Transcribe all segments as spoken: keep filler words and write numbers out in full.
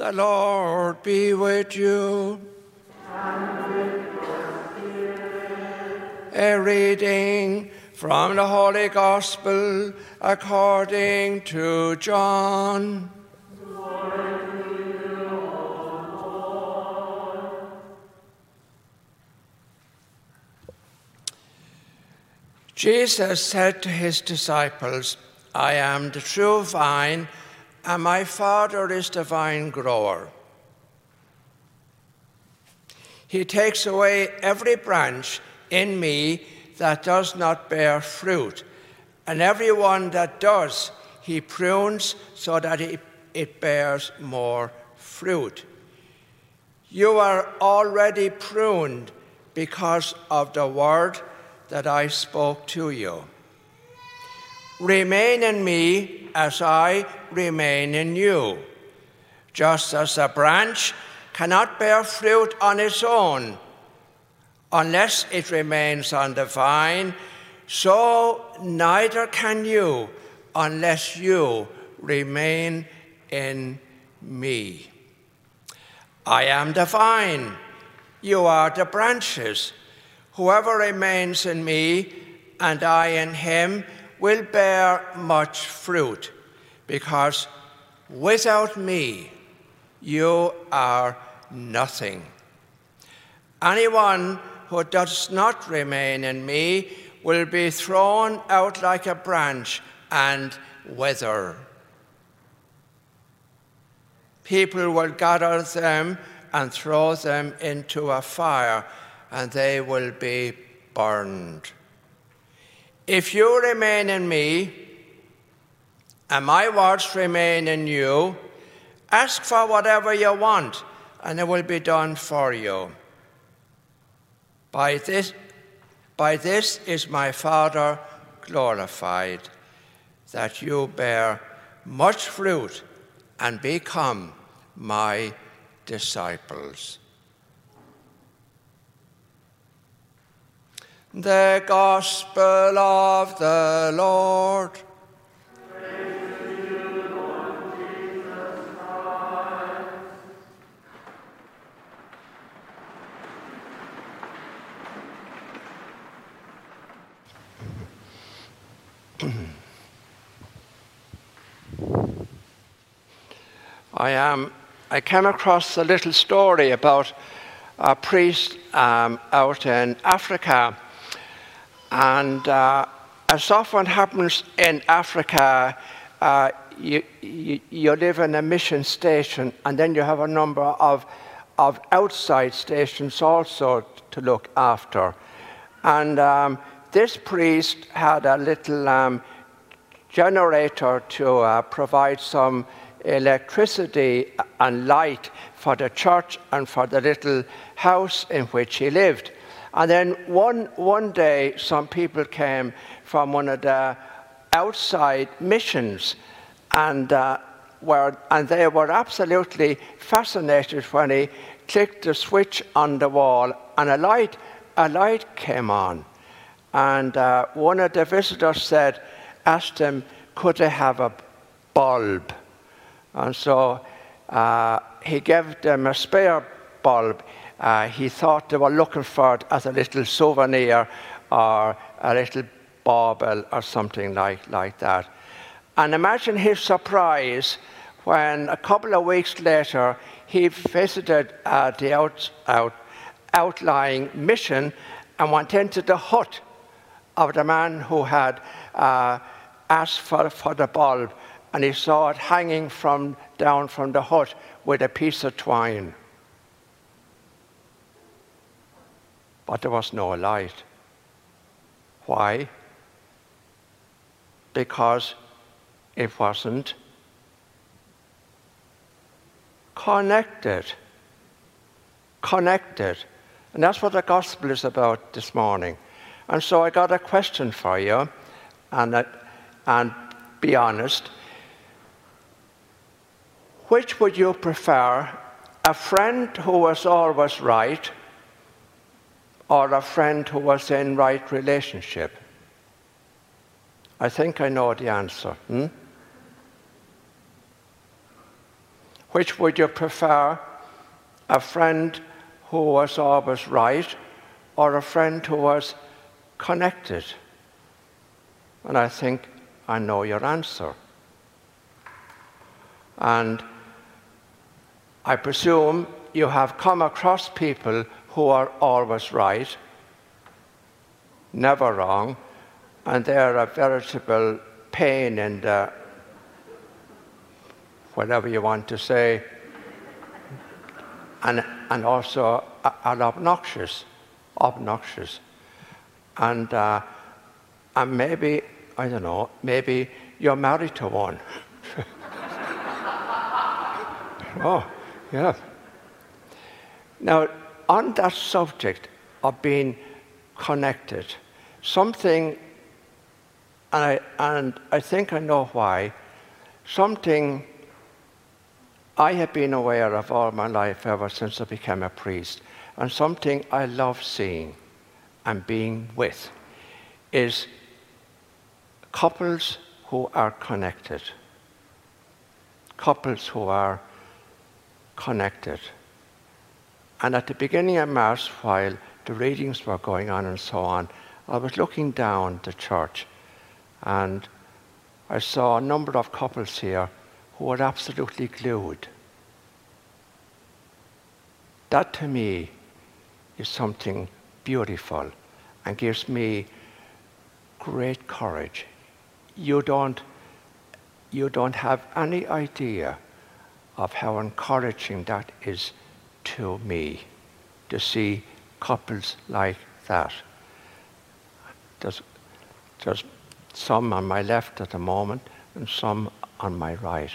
The Lord be with you. And with your spirit. A reading from the Holy Gospel according to John. Glory to you, O Lord. Jesus said to his disciples, I am the true vine, and my Father is the vine grower. He takes away every branch in me that does not bear fruit, and every one that does, he prunes so that it, it bears more fruit. You are already pruned because of the word that I spoke to you. Remain in me as I remain in you. Just as a branch cannot bear fruit on its own unless it remains on the vine, so neither can you unless you remain in me. I am the vine, you are the branches. Whoever remains in me and I in him will bear much fruit, because without me you are nothing. Anyone who does not remain in me will be thrown out like a branch and wither. People will gather them and throw them into a fire, and they will be burned. If you remain in me, and my words remain in you, ask for whatever you want, and it will be done for you. By this, by this is my Father glorified, that you bear much fruit and become my disciples. The Gospel of the Lord. Praise to you, Lord Jesus Christ. I am. I came across a little story about a priest um, out in Africa. And uh, as often happens in Africa, uh, you, you, you live in a mission station, and then you have a number of, of outside stations also to look after. And um, this priest had a little um, generator to uh, provide some electricity and light for the church and for the little house in which he lived. And then one, one day, some people came from one of the outside missions, and, uh, were, and they were absolutely fascinated when he clicked the switch on the wall, and a light, a light came on. And uh, one of the visitors said, asked him, could they have a bulb? And so uh, he gave them a spare bulb. Uh, he thought they were looking for it as a little souvenir or a little bauble or something like, like that. And imagine his surprise when a couple of weeks later he visited uh, the out, out, outlying mission and went into the hut of the man who had uh, asked for, for the bulb, and he saw it hanging from down from the hut with a piece of twine. But there was no light. Why? Because it wasn't connected. Connected. And that's what the gospel is about this morning. And so I got a question for you, and, uh, and be honest. Which would you prefer, a friend who was always right, or a friend who was in right relationship? I think I know the answer. Hmm? Which would you prefer? A friend who was always right, or a friend who was connected? And I think I know your answer. And I presume you have come across people who are always right, never wrong, and they're a veritable pain in the, whatever you want to say, and, and also are obnoxious, obnoxious. And, uh, and maybe, I don't know, maybe you're married to one. Oh, yeah. Now, on that subject of being connected, something, and I, and I think I know why, something I have been aware of all my life ever since I became a priest, and something I love seeing and being with, is couples who are connected. Couples who are connected. And at the beginning of Mass, while the readings were going on and so on, I was looking down the church and I saw a number of couples here who were absolutely glued. That to me is something beautiful and gives me great courage. You don't, you don't have any idea of how encouraging that is to me, to see couples like that. There's, there's some on my left at the moment and some on my right.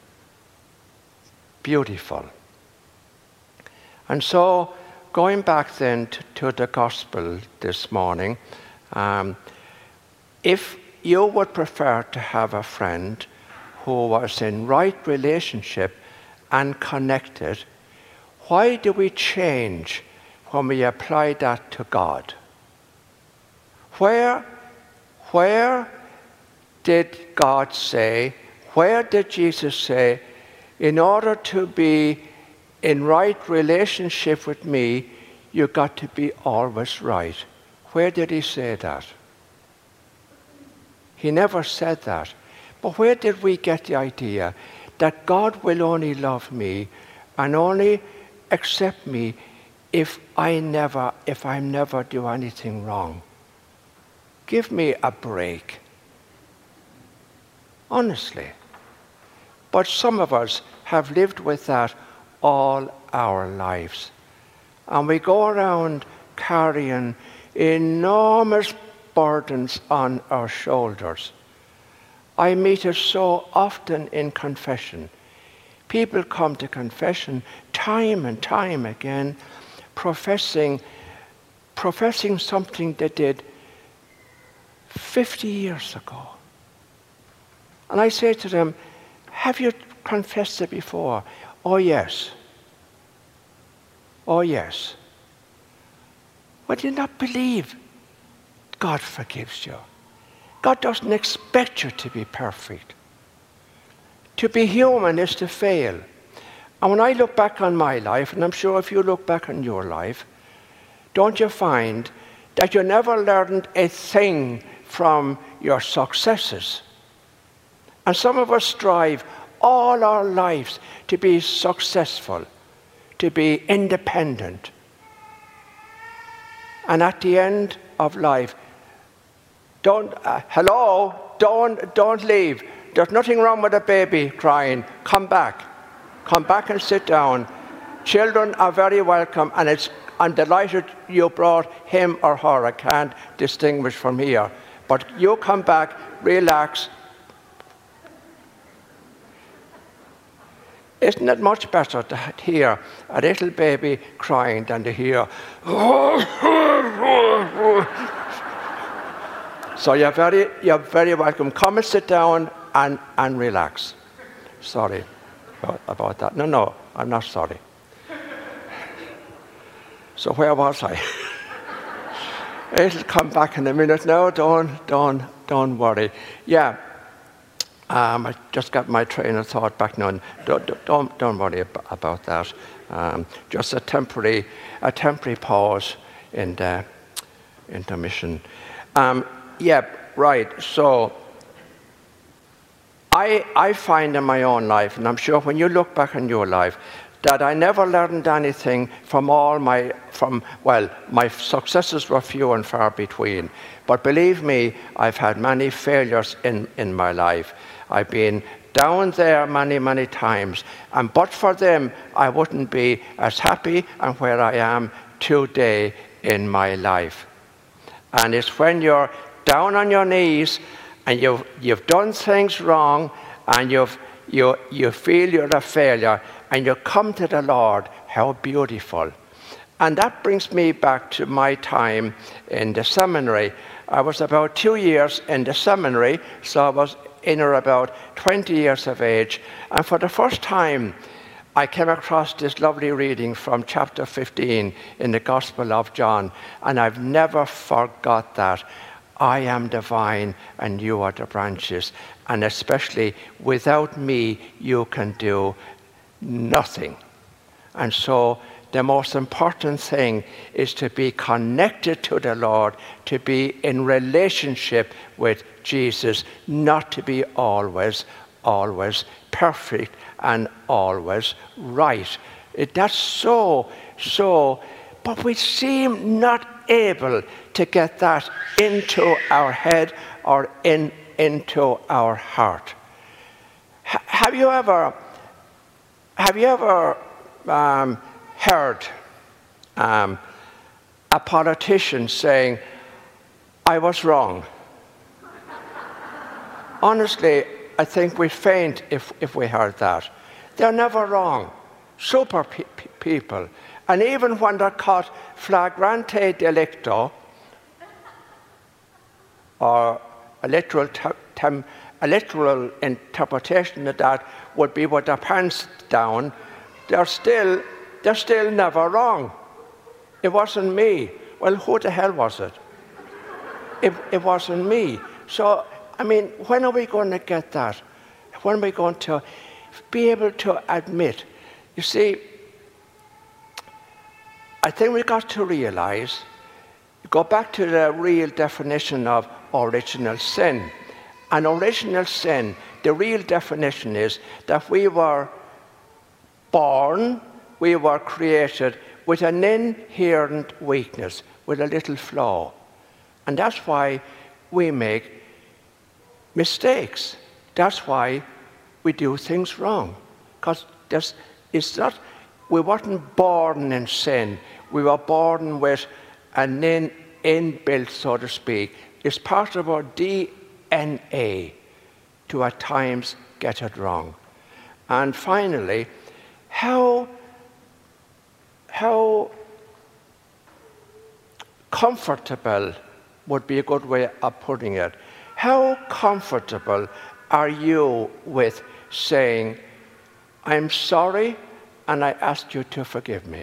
Beautiful. And so, going back then to, to the gospel this morning, um, if you would prefer to have a friend who was in right relationship and connected, why do we change when we apply that to God? Where, where did God say, where did Jesus say, in order to be in right relationship with me, you've got to be always right? Where did he say that? He never said that. But where did we get the idea that God will only love me and only accept me if I never, if I never do anything wrong? Give me a break. Honestly. But some of us have lived with that all our lives. And we go around carrying enormous burdens on our shoulders. I meet it so often in confession. People come to confession time and time again, professing, professing something they did fifty years ago. And I say to them, have you confessed it before? Oh, yes. Oh, yes. But do you not believe God forgives you? God doesn't expect you to be perfect. To be human is to fail. And when I look back on my life, and I'm sure if you look back on your life, don't you find that you never learned a thing from your successes? And some of us strive all our lives to be successful, to be independent. And at the end of life, don't, uh, hello, don't, don't leave. There's nothing wrong with a baby crying. Come back. Come back and sit down. Children are very welcome, and it's, I'm delighted you brought him or her. I can't distinguish from here. But you come back, relax. Isn't it much better to hear a little baby crying than to hear, so you're very, you're very welcome. Come and sit down and, and relax. Sorry about, about that. No, no, I'm not sorry. So where was I? It'll come back in a minute. No, don't, don't, don't worry. Yeah, Um, I just got my train of thought back now. Don't, don't, don't worry about that. Um, just a temporary, a temporary pause in the intermission. Um, yeah, right. So I, I find in my own life, and I'm sure when you look back on your life, that I never learned anything from all my, from, well, my successes were few and far between. But believe me, I've had many failures in, in my life. I've been down there many, many times. And but for them, I wouldn't be as happy and where I am today in my life. And it's when you're down on your knees and you've, you've done things wrong and you've, you, you feel you're a failure, and you come to the Lord, how beautiful. And that brings me back to my time in the seminary. I was about two years in the seminary, so I was in or about twenty years of age. And for the first time, I came across this lovely reading from chapter fifteen in the Gospel of John. And I've never forgot that. I am the vine and you are the branches. And especially without me, you can do nothing. And so the most important thing is to be connected to the Lord, to be in relationship with Jesus, not to be always, always perfect and always right. It, that's so, so, but we seem not able to get that into our head or in, into our heart. H- have you ever Have you ever um, heard um, a politician saying, I was wrong? Honestly, I think we'd faint if, if we heard that. They're never wrong. Super pe- pe- people. And even when they're caught flagrante delicto, or a literal te- tem- A literal interpretation of that would be with their pants down. They're still, they're still never wrong. It wasn't me. Well, who the hell was it? It, it wasn't me. So, I mean, when are we going to get that? When are we going to be able to admit? You see, I think we've got to realize, go back to the real definition of original sin. An original sin, the real definition is that we were born, we were created with an inherent weakness, with a little flaw. And that's why we make mistakes. That's why we do things wrong. Because it's not, we weren't born in sin. We were born with an in, inbuilt, so to speak. It's part of our D N A to at times get it wrong. And finally, how, how comfortable would be a good way of putting it. How comfortable are you with saying, I'm sorry and I ask you to forgive me?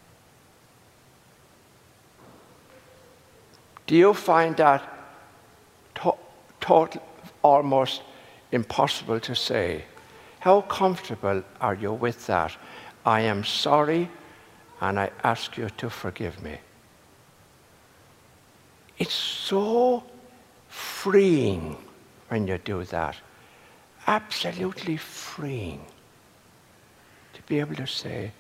Do you find that to- total, almost impossible to say? How comfortable are you with that? I am sorry and I ask you to forgive me. It's so freeing when you do that. Absolutely freeing. To be able to say,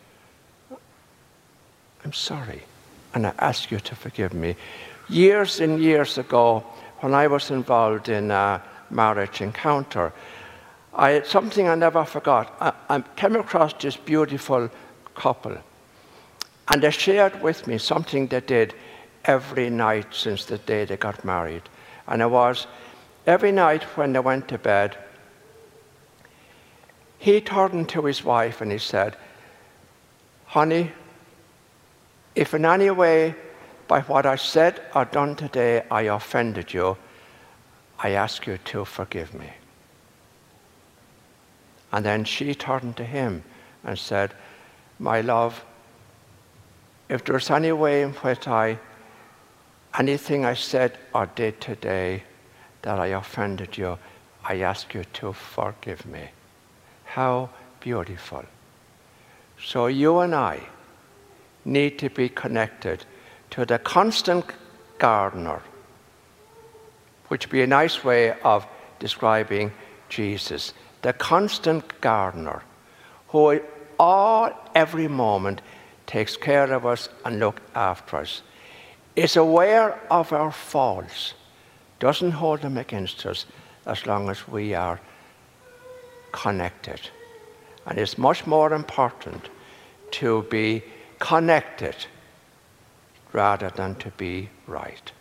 I'm sorry and I ask you to forgive me. Years and years ago, when I was involved in a marriage encounter, I, something I never forgot. I, I came across this beautiful couple, and they shared with me something they did every night since the day they got married. And it was, every night when they went to bed, he turned to his wife and he said, honey, if in any way by what I said or done today I offended you, I ask you to forgive me. And then she turned to him and said, my love, if there's any way in which I, anything I said or did today that I offended you, I ask you to forgive me. How beautiful. So you and I need to be connected to the constant gardener, which would be a nice way of describing Jesus. The constant gardener who all, every moment takes care of us and looks after us, is aware of our faults, doesn't hold them against us as long as we are connected. And it's much more important to be connected rather than to be right.